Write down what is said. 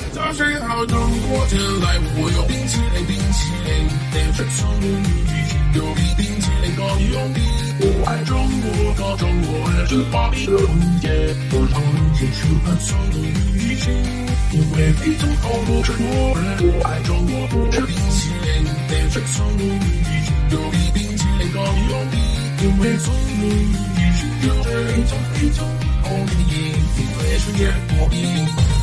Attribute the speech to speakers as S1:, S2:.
S1: 早睡好中国前来，我有冰淇淋，冰淇淋，连着送你有比冰淇淋更有名。我爱中国，到中国也是华丽的婚宴，我常去吃饭送你情，因为你从好多中国人。我爱中国，不吃冰淇淋，连着送你有比冰淇淋更有名，因为送你有着一种红利，因为是也国民。